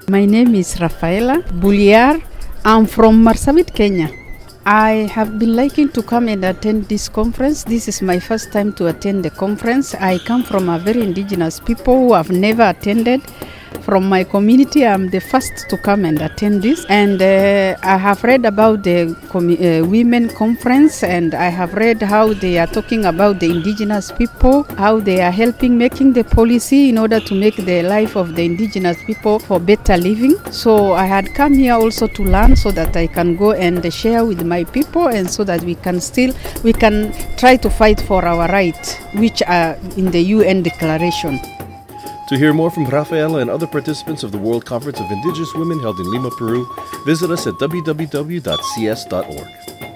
My name is Rafaela Buliar. I'm from Marsabit, Kenya. I have been liking to come and attend this conference. This is my first time to attend the conference. I come from a very indigenous people who have never attended. From my community, I'm the first to come and attend this. And I have read about the women conference, and I have read how they are talking about the indigenous people, how they are helping making the policy in order to make the life of the indigenous people for better living. So I had come here also to learn so that I can go and share with my people, and so that we can try to fight for our rights, which are in the UN Declaration. To hear more from Rafaela and other participants of the World Conference of Indigenous Women held in Lima, Peru, visit us at www.cs.org.